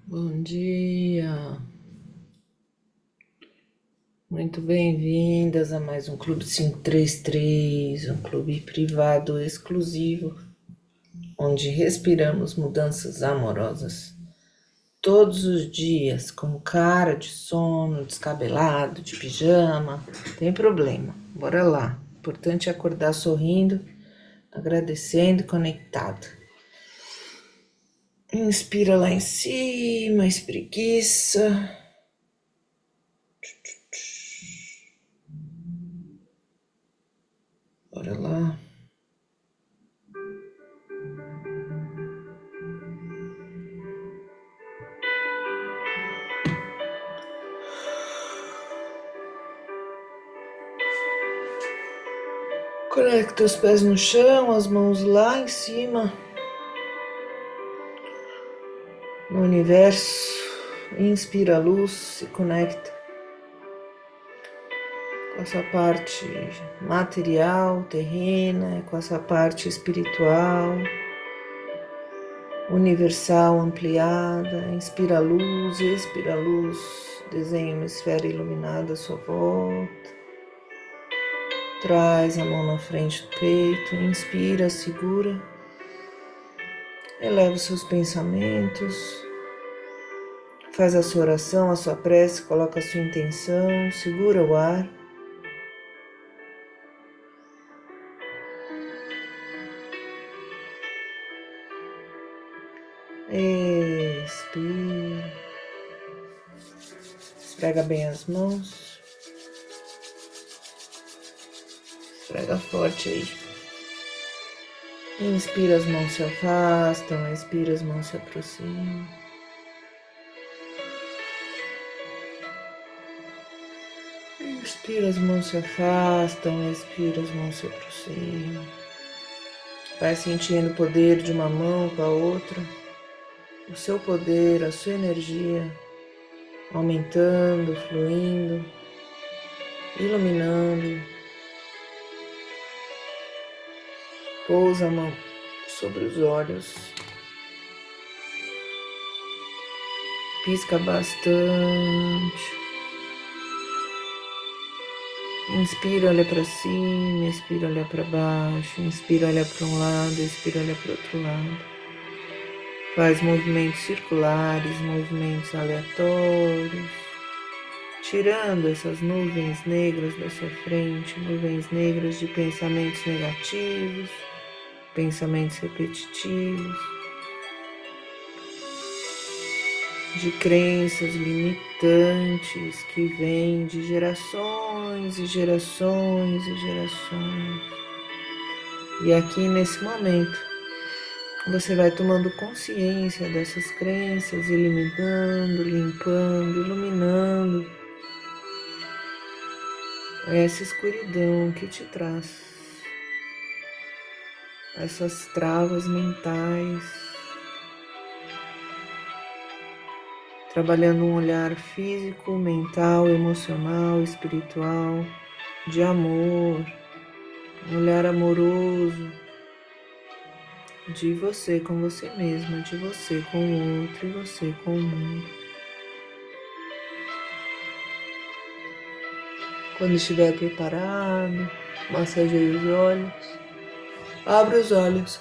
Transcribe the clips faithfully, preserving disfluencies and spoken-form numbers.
Bom dia, muito bem-vindas a mais um Clube quinhentos e trinta e três, um clube privado exclusivo, onde respiramos mudanças amorosas todos os dias, com cara de sono, descabelado, de pijama, tem problema, bora lá. Importante é acordar sorrindo, agradecendo e conectado. Inspira lá em cima, espreguiça. Bora lá. Conecta os pés no chão, as mãos lá em cima, no universo. Inspira a luz, se conecta com essa parte material, terrena, com essa parte espiritual, universal, ampliada. Inspira a luz, expira a luz, desenha uma esfera iluminada à sua volta. Traz a mão na frente do peito, inspira, segura, eleva os seus pensamentos. Faz a sua oração, a sua prece, coloca a sua intenção, segura o ar. Expira. Esfrega bem as mãos. Esfrega forte aí. Inspira, as mãos se afastam, expira, as mãos se aproximam. Inspira, as mãos se afastam, expira, as mãos se aproximam. Vai sentindo o poder de uma mão com a outra, o seu poder, a sua energia, aumentando, fluindo, iluminando. Pousa a mão sobre os olhos. Pisca bastante. Inspira, olha para cima, expira, olha para baixo, inspira, olha para um lado, expira, olha para o outro lado. Faz movimentos circulares, movimentos aleatórios, tirando essas nuvens negras da sua frente, nuvens negras de pensamentos negativos, pensamentos repetitivos, de crenças limitantes que vêm de gerações e gerações e gerações. E aqui nesse momento, você vai tomando consciência dessas crenças, eliminando, limpando, iluminando essa escuridão que te traz essas travas mentais, trabalhando um olhar físico, mental, emocional, espiritual, de amor, um olhar amoroso de você com você mesma, de você com o outro e você com o mundo. Quando estiver preparado, massageie os olhos, abra os olhos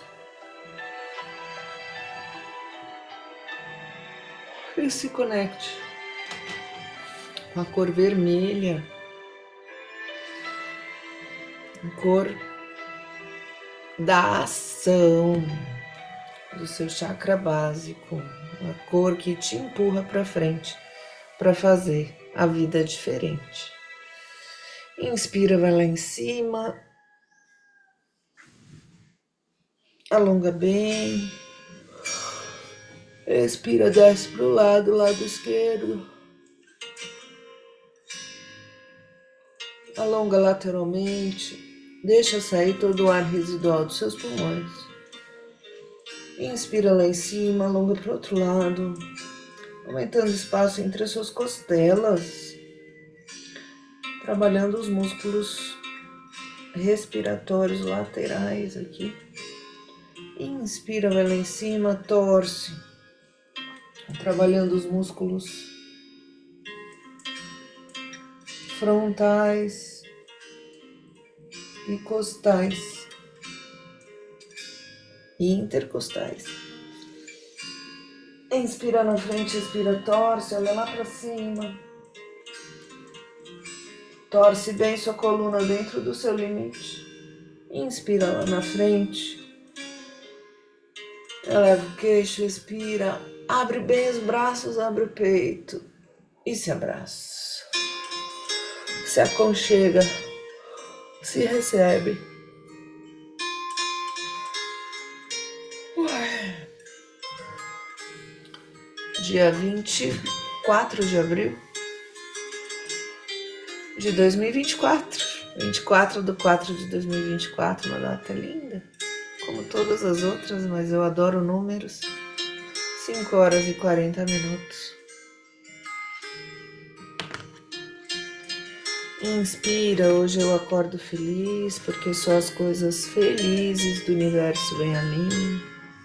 e se conecte com a cor vermelha, a cor da ação, do seu chakra básico, a cor que te empurra para frente para fazer a vida diferente. Inspira, vai lá em cima, alonga bem, expira, desce para o lado, lado esquerdo, alonga lateralmente, deixa sair todo o ar residual dos seus pulmões. Inspira lá em cima, alonga para o outro lado, aumentando o espaço entre as suas costelas, trabalhando os músculos respiratórios laterais aqui. Inspira, vai lá em cima, torce, trabalhando os músculos frontais e costais e intercostais. Inspira na frente, expira, torce, olha lá para cima. Torce bem sua coluna dentro do seu limite. Inspira lá na frente. Eleva o queixo, expira. Abre bem os braços, abre o peito. E se abraça. Se aconchega. Se recebe. Dia vinte e quatro de abril de dois mil e vinte e quatro. vinte e quatro de quatro de dois mil e vinte e quatro, uma data linda. Como todas as outras, mas eu adoro números. cinco horas e quarenta minutos. Inspira, hoje eu acordo feliz, porque só as coisas felizes do universo vêm a mim.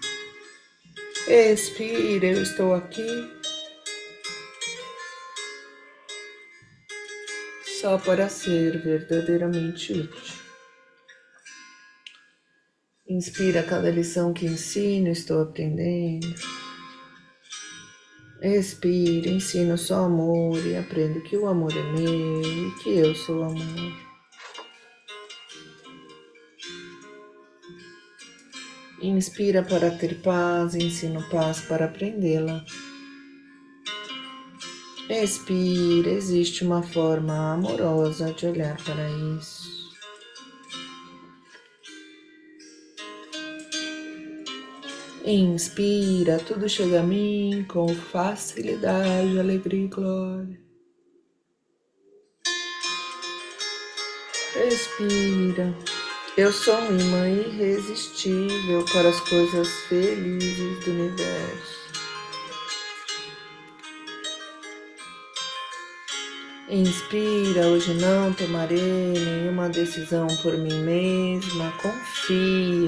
Expira, eu estou aqui só para ser verdadeiramente útil. Inspira, cada lição que ensino, estou aprendendo. Expira, ensino só amor e aprendo que o amor é meu e que eu sou amor. Inspira para ter paz, ensino paz para aprendê-la. Expira, existe uma forma amorosa de olhar para isso. Inspira, tudo chega a mim com facilidade, alegria e glória. Expira, eu sou um imã irresistível para as coisas felizes do universo. Inspira, hoje não tomarei nenhuma decisão por mim mesma, confia.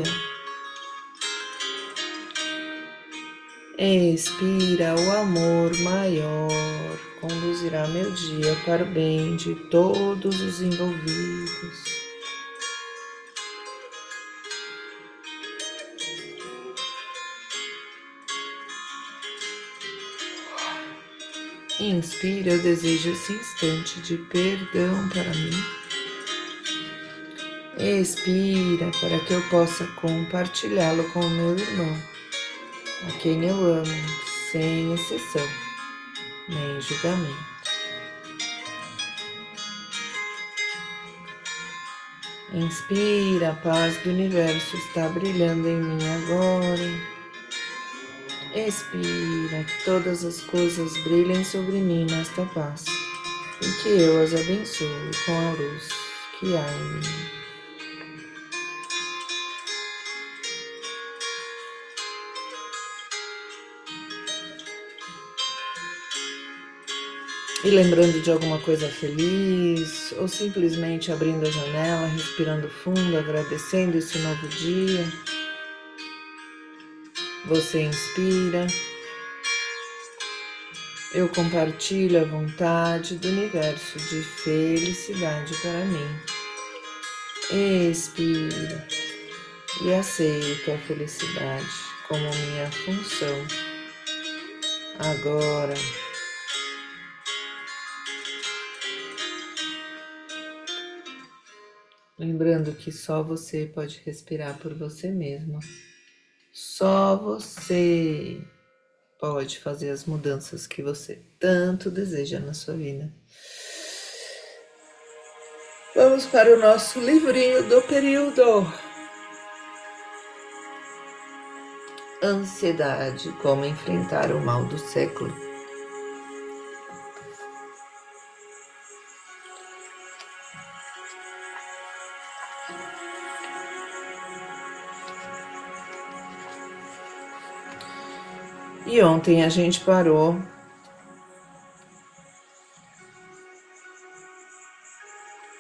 Expira, o amor maior conduzirá meu dia para o bem de todos os envolvidos. Inspira, eu desejo esse instante de perdão para mim. Expira, para que eu possa compartilhá-lo com o meu irmão, a quem eu amo, sem exceção, nem julgamento. Inspira, a paz do universo está brilhando em mim agora. Expira, que todas as coisas brilhem sobre mim nesta paz e que eu as abençoe com a luz que há em mim. E lembrando de alguma coisa feliz, ou simplesmente abrindo a janela, respirando fundo, agradecendo esse novo dia. Você inspira. Eu compartilho a vontade do universo de felicidade para mim. Expira e aceito a felicidade como minha função. Agora. Lembrando que só você pode respirar por você mesmo. Só você pode fazer as mudanças que você tanto deseja na sua vida. Vamos para o nosso livrinho do período. Ansiedade, como enfrentar o mal do século. E ontem a gente parou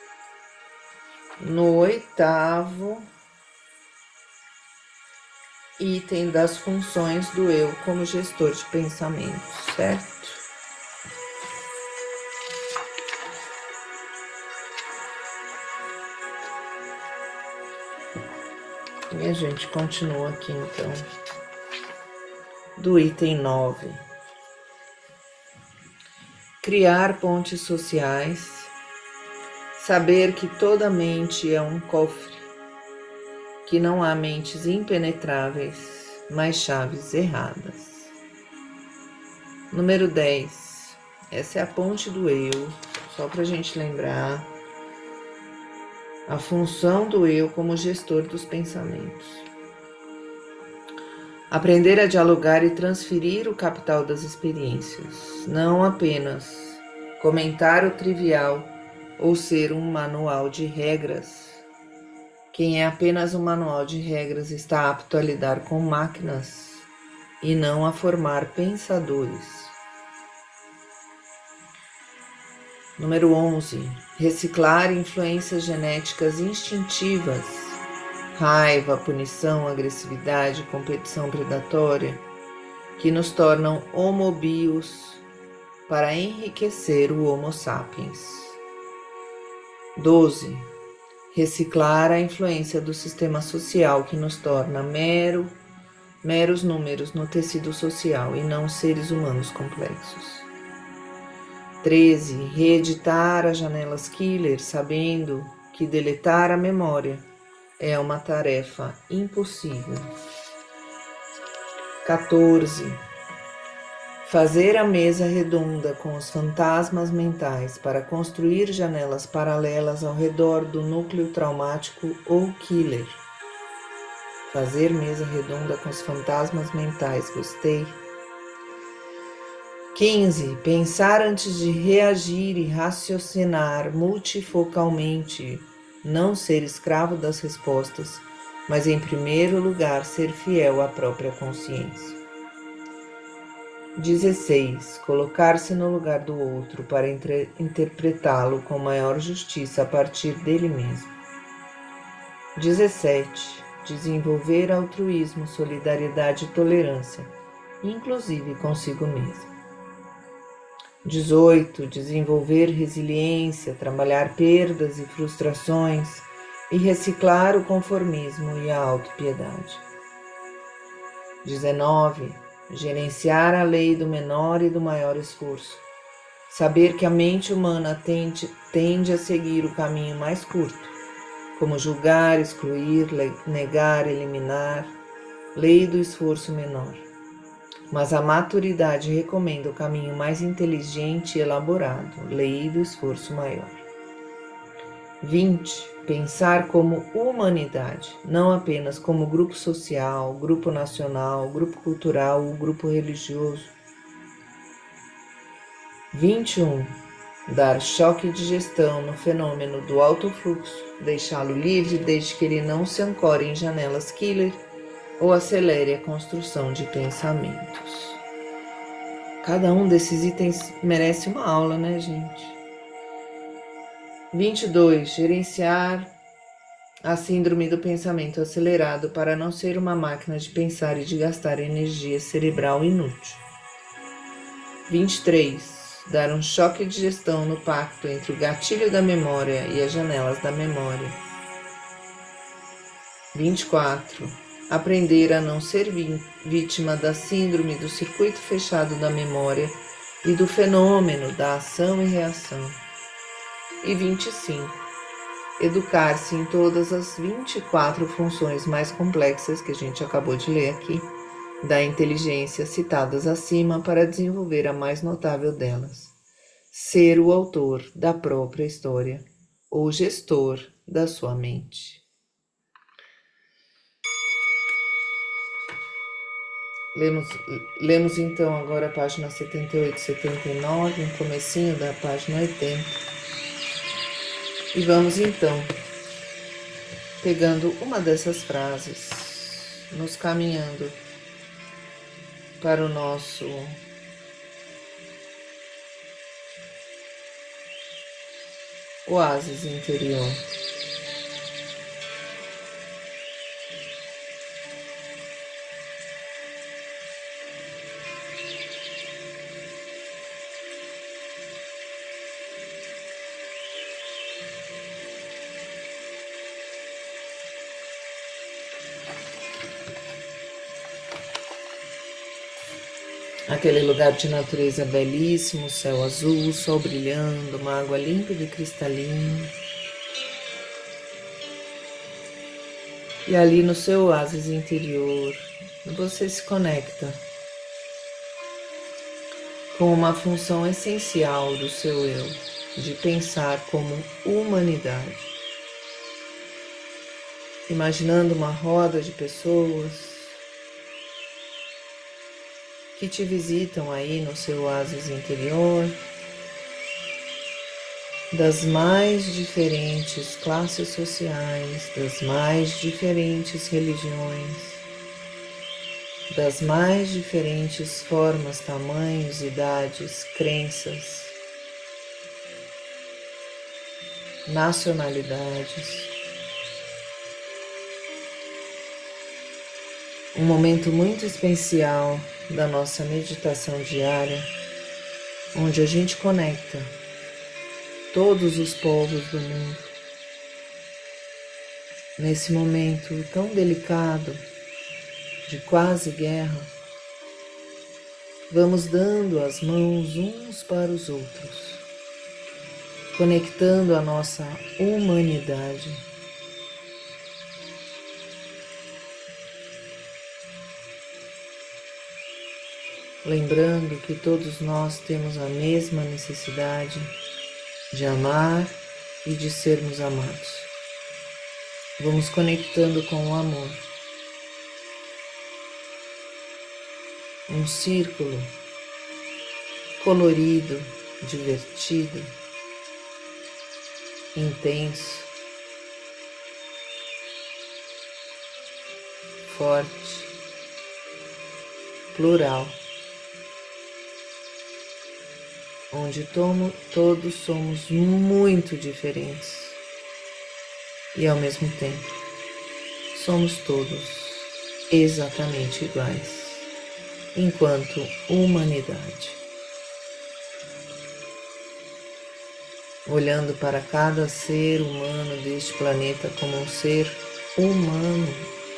no oitavo item das funções do eu como gestor de pensamentos, certo? E a gente continua aqui então, do item nove. Criar pontes sociais, saber que toda mente é um cofre, que não há mentes impenetráveis, mas chaves erradas. Número dez. Essa é a ponte do eu, só para a gente lembrar a função do eu como gestor dos pensamentos. Aprender a dialogar e transferir o capital das experiências, não apenas comentar o trivial ou ser um manual de regras. Quem é apenas um manual de regras está apto a lidar com máquinas e não a formar pensadores. Número onze. Reciclar influências genéticas instintivas, raiva, punição, agressividade, competição predatória, que nos tornam homobios para enriquecer o Homo sapiens. doze. Reciclar a influência do sistema social que nos torna mero, meros números no tecido social e não seres humanos complexos. treze. Reeditar as janelas killer, sabendo que deletar a memória é uma tarefa impossível. quatorze. Fazer a mesa redonda com os fantasmas mentais para construir janelas paralelas ao redor do núcleo traumático ou killer. Fazer mesa redonda com os fantasmas mentais, gostei. quinze. Pensar antes de reagir e raciocinar multifocalmente. Não ser escravo das respostas, mas em primeiro lugar ser fiel à própria consciência. dezesseis. Colocar-se no lugar do outro para interpretá-lo com maior justiça a partir dele mesmo. dezessete. Desenvolver altruísmo, solidariedade e tolerância, inclusive consigo mesmo. dezoito. Desenvolver resiliência, trabalhar perdas e frustrações e reciclar o conformismo e a autopiedade. dezenove. Gerenciar a lei do menor e do maior esforço. Saber que a mente humana tende, tende a seguir o caminho mais curto, como julgar, excluir, negar, eliminar, lei do esforço menor. Mas a maturidade recomenda o caminho mais inteligente e elaborado, lei do esforço maior. vinte. Pensar como humanidade, não apenas como grupo social, grupo nacional, grupo cultural ou grupo religioso. vinte e um. Dar choque de gestão no fenômeno do alto fluxo, deixá-lo livre desde que ele não se ancore em janelas killer ou acelere a construção de pensamentos. Cada um desses itens merece uma aula, né, gente? vinte e dois. Gerenciar a síndrome do pensamento acelerado para não ser uma máquina de pensar e de gastar energia cerebral inútil. vinte e três. Dar um choque de gestão no pacto entre o gatilho da memória e as janelas da memória. vinte e quatro. Aprender a não ser vítima da síndrome do circuito fechado da memória e do fenômeno da ação e reação. E vinte e cinco. Educar-se em todas as vinte e quatro funções mais complexas que a gente acabou de ler aqui, da inteligência citadas acima para desenvolver a mais notável delas. Ser o autor da própria história, ou gestor da sua mente. Lemos, lemos então agora a página setenta e oito e setenta e nove, um comecinho da página oitenta. E vamos então, pegando uma dessas frases, nos caminhando para o nosso oásis interior. Aquele lugar de natureza belíssimo, céu azul, sol brilhando, uma água límpida e cristalina. E ali no seu oásis interior, você se conecta com uma função essencial do seu eu, de pensar como humanidade. Imaginando uma roda de pessoas que te visitam aí no seu oásis interior, das mais diferentes classes sociais, das mais diferentes religiões, das mais diferentes formas, tamanhos, idades, crenças, nacionalidades. Um momento muito especial da nossa meditação diária, onde a gente conecta todos os povos do mundo. Nesse momento tão delicado, de quase guerra, vamos dando as mãos uns para os outros, conectando a nossa humanidade. Lembrando que todos nós temos a mesma necessidade de amar e de sermos amados. Vamos conectando com o amor. Um círculo colorido, divertido, intenso, forte, plural, onde tomo, todos somos muito diferentes e ao mesmo tempo somos todos exatamente iguais. Enquanto humanidade, olhando para cada ser humano deste planeta como um ser humano,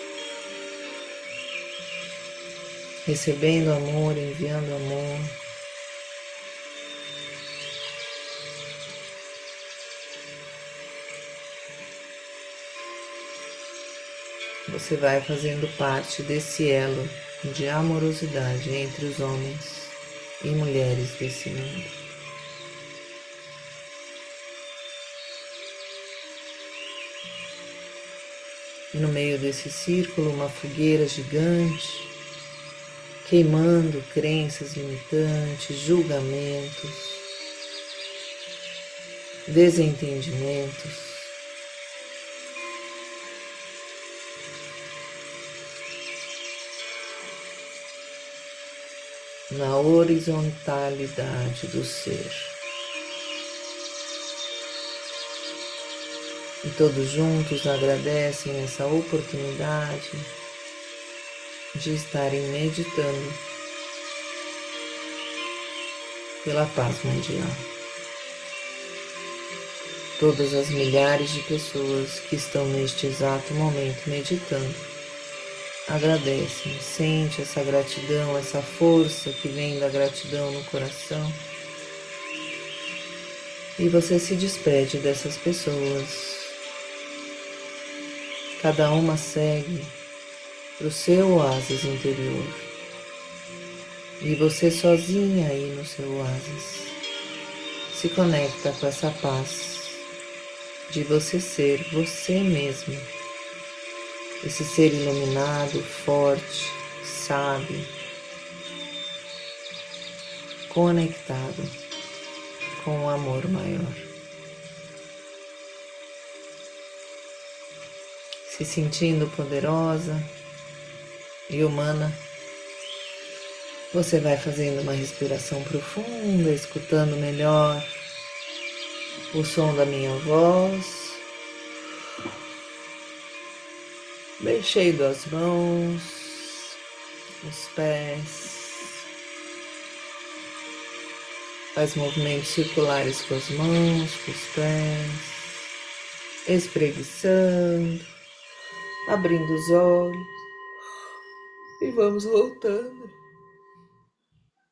recebendo amor, enviando amor, você vai fazendo parte desse elo de amorosidade entre os homens e mulheres desse mundo. E no meio desse círculo, uma fogueira gigante, queimando crenças limitantes, julgamentos, desentendimentos. Na horizontalidade do ser. E todos juntos agradecem essa oportunidade de estarem meditando pela paz mundial. Todas as milhares de pessoas que estão neste exato momento meditando, agradecem, sente essa gratidão, essa força que vem da gratidão no coração. E você se despede dessas pessoas. Cada uma segue para o seu oásis interior. E você sozinha aí no seu oásis se conecta com essa paz de você ser você mesmo. Esse ser iluminado, forte, sábio, conectado com o amor maior. Se sentindo poderosa e humana, você vai fazendo uma respiração profunda, escutando melhor o som da minha voz. Mexendo as mãos, os pés, faz movimentos circulares com as mãos, com os pés, espreguiçando, abrindo os olhos e vamos voltando.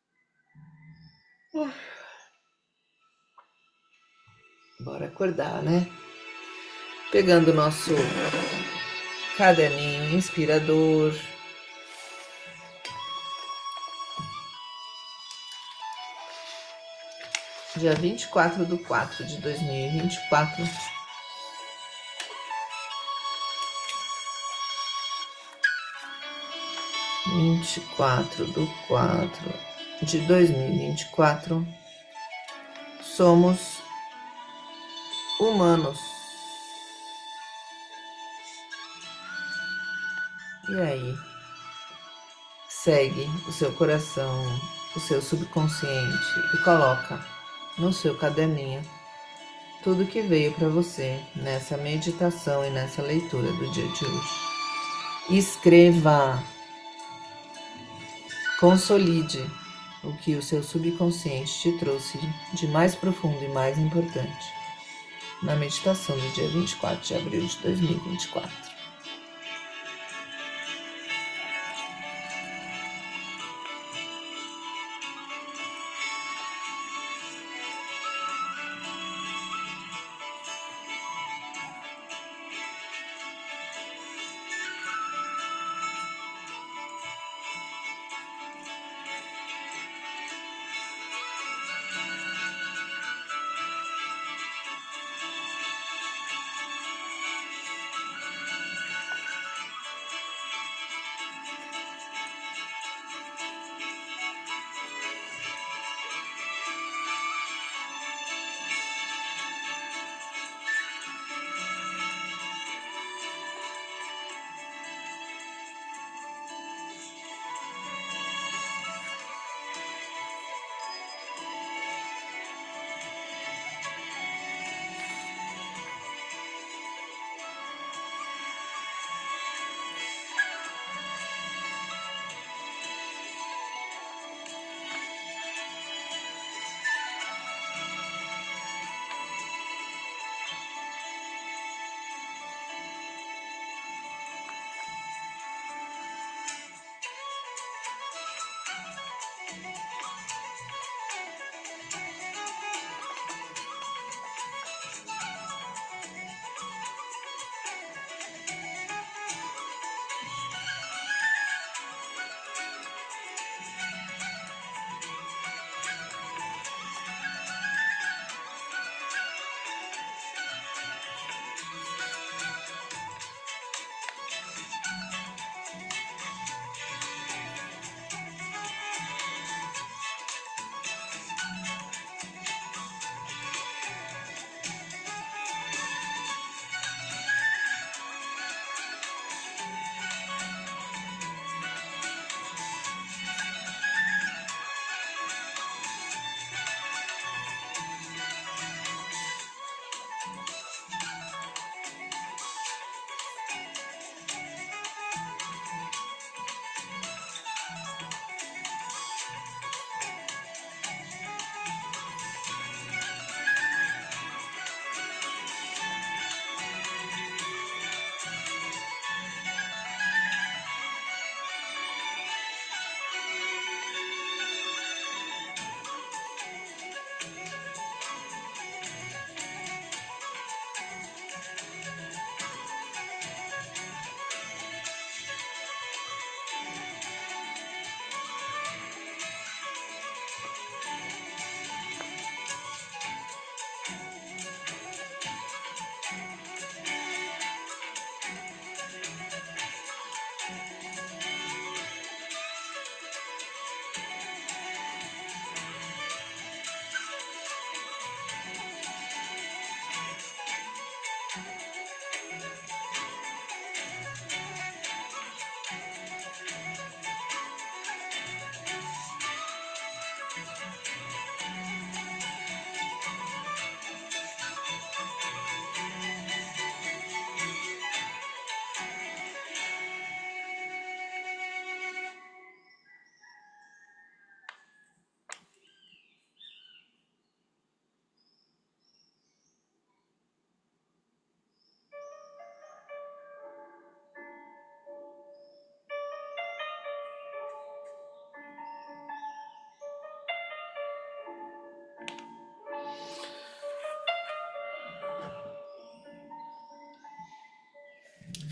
Bora acordar, né? Pegando o nosso caderninho inspirador. Dia vinte e quatro de quatro de dois mil e vinte e quatro. vinte e quatro de quatro de dois mil e vinte e quatro. Somos humanos. E aí? Segue o seu coração, o seu subconsciente e coloca no seu caderninho tudo que veio para você nessa meditação e nessa leitura do dia de hoje. Escreva, consolide o que o seu subconsciente te trouxe de mais profundo e mais importante na meditação do dia vinte e quatro de abril de dois mil e vinte e quatro.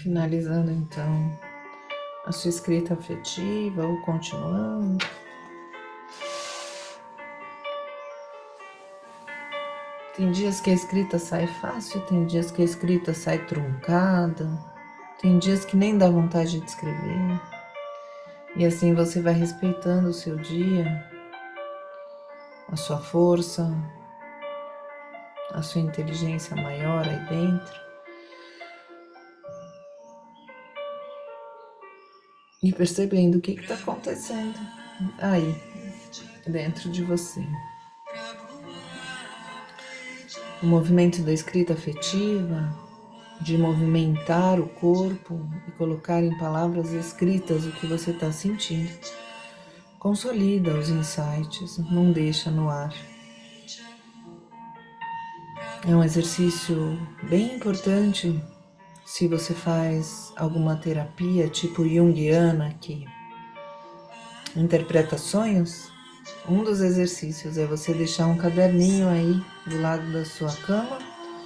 finalizando então a sua escrita afetiva ou continuando. Tem dias que a escrita sai fácil, tem dias que a escrita sai truncada, tem dias que nem dá vontade de escrever. E assim você vai respeitando o seu dia, a sua força, a sua inteligência maior aí dentro. E percebendo o que está acontecendo aí, dentro de você. O movimento da escrita afetiva, de movimentar o corpo e colocar em palavras escritas o que você está sentindo. Consolida os insights, não deixa no ar. É um exercício bem importante se você faz alguma terapia tipo junguiana que interpreta sonhos. Um dos exercícios é você deixar um caderninho aí do lado da sua cama.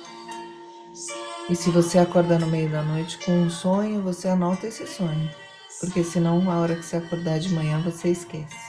E se você acorda no meio da noite com um sonho, você anota esse sonho. Porque senão, a hora que você acordar de manhã, você esquece.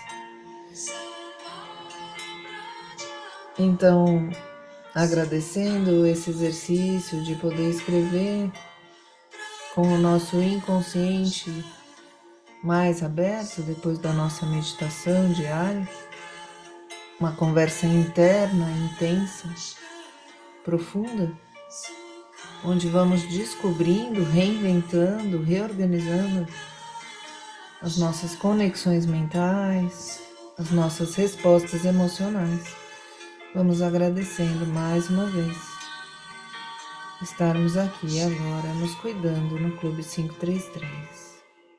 Então, agradecendo esse exercício de poder escrever com o nosso inconsciente mais aberto depois da nossa meditação diária, uma conversa interna, intensa, profunda, onde vamos descobrindo, reinventando, reorganizando as nossas conexões mentais, as nossas respostas emocionais. Vamos agradecendo mais uma vez estarmos aqui agora nos cuidando no Clube cinco três três.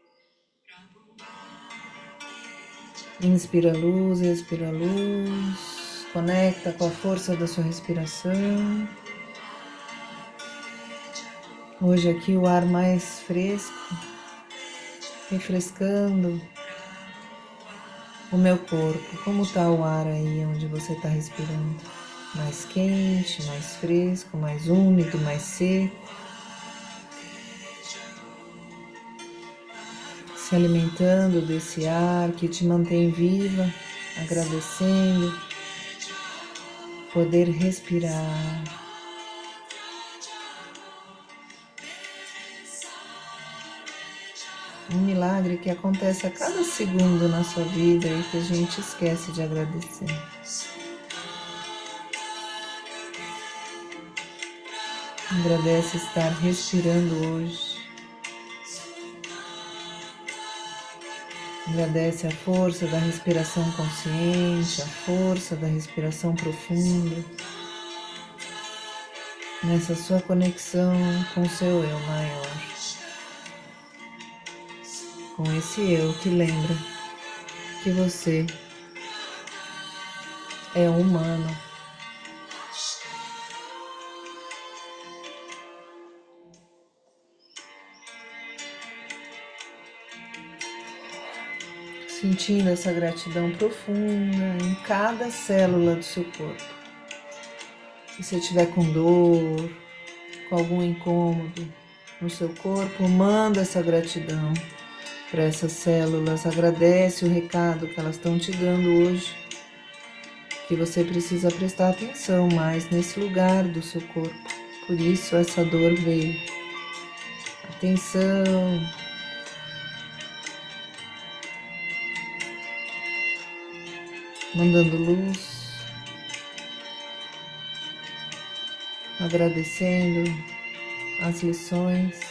Inspira luz, expira luz, conecta com a força da sua respiração. Hoje aqui o ar mais fresco, refrescando o meu corpo. Como está o ar aí onde você está respirando? Mais quente, mais fresco, mais úmido, mais seco. Se alimentando desse ar que te mantém viva, agradecendo, poder respirar. Um milagre que acontece a cada segundo na sua vida e que a gente esquece de agradecer. Agradece estar respirando hoje. Agradece a força da respiração consciente, a força da respiração profunda, nessa sua conexão com o seu eu maior. Com esse eu que lembra que você é humano. Sentindo essa gratidão profunda em cada célula do seu corpo. Se você estiver com dor, com algum incômodo no seu corpo, manda essa gratidão para essas células. Agradece o recado que elas estão te dando hoje, que você precisa prestar atenção mais nesse lugar do seu corpo. Por isso essa dor veio. Atenção. Mandando luz, agradecendo as lições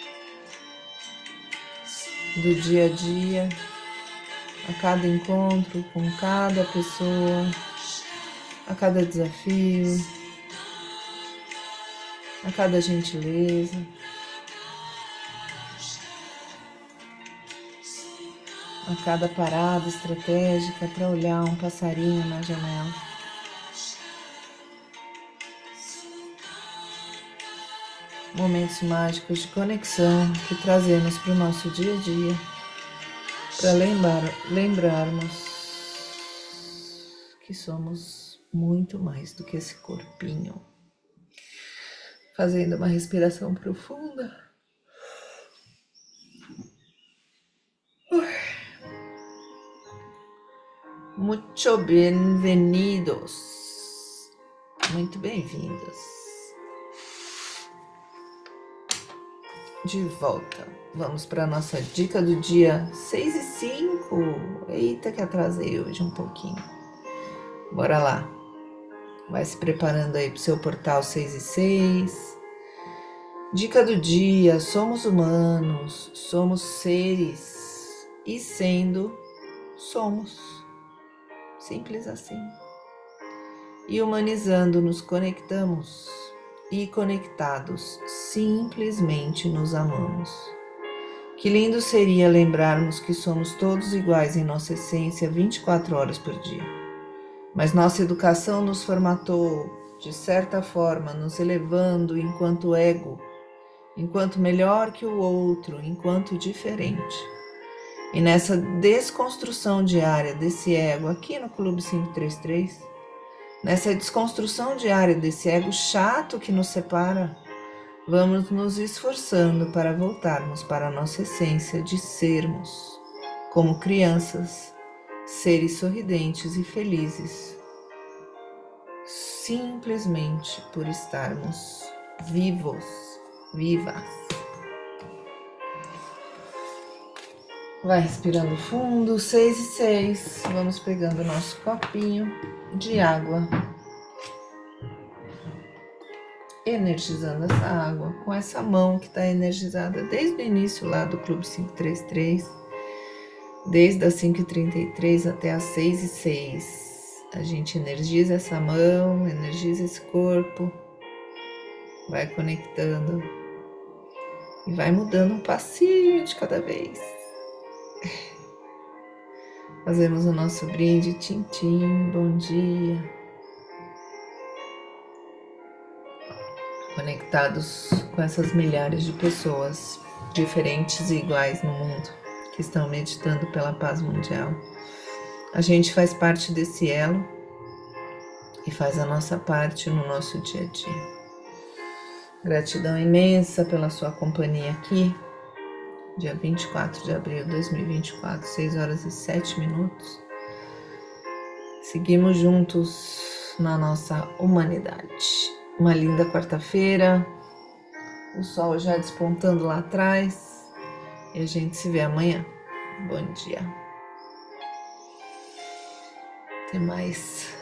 do dia a dia, a cada encontro com cada pessoa, a cada desafio, a cada gentileza. A cada parada estratégica para olhar um passarinho na janela. Momentos mágicos de conexão que trazemos para o nosso dia a dia, para lembrar, lembrarmos que somos muito mais do que esse corpinho. Fazendo uma respiração profunda. Muito bem-vindos. Muito bem-vindos. De volta. Vamos para a nossa dica do dia seis e cinco. Eita, que atrasei hoje um pouquinho. Bora lá. Vai se preparando aí para o seu portal seis e seis. Dica do dia: somos humanos, somos seres e sendo, somos. Simples assim. E humanizando, nos conectamos e conectados, simplesmente nos amamos. Que lindo seria lembrarmos que somos todos iguais em nossa essência vinte e quatro horas por dia. Mas nossa educação nos formatou, de certa forma, nos elevando enquanto ego, enquanto melhor que o outro, enquanto diferente. E nessa desconstrução diária desse ego aqui no Clube quinhentos e trinta e três, nessa desconstrução diária desse ego chato que nos separa, vamos nos esforçando para voltarmos para a nossa essência de sermos, como crianças, seres sorridentes e felizes, simplesmente por estarmos vivos, vivas. Vai respirando fundo, seis e seis. Vamos pegando o nosso copinho de água. Energizando essa água com essa mão que está energizada desde o início lá do Clube quinhentos e trinta e três. Desde as cinco e trinta e três até as seis e seis. A gente energiza essa mão, energiza esse corpo. Vai conectando. E vai mudando um passinho de cada vez. Fazemos o nosso brinde, tintim, bom dia. Conectados com essas milhares de pessoas diferentes e iguais no mundo que estão meditando pela paz mundial. A gente faz parte desse elo e faz a nossa parte no nosso dia a dia. Gratidão imensa pela sua companhia aqui. Dia vinte e quatro de abril de dois mil e vinte e quatro, seis horas e sete minutos. Seguimos juntos na nossa humanidade. Uma linda quarta-feira, o sol já despontando lá atrás e a gente se vê amanhã. Bom dia. Até mais.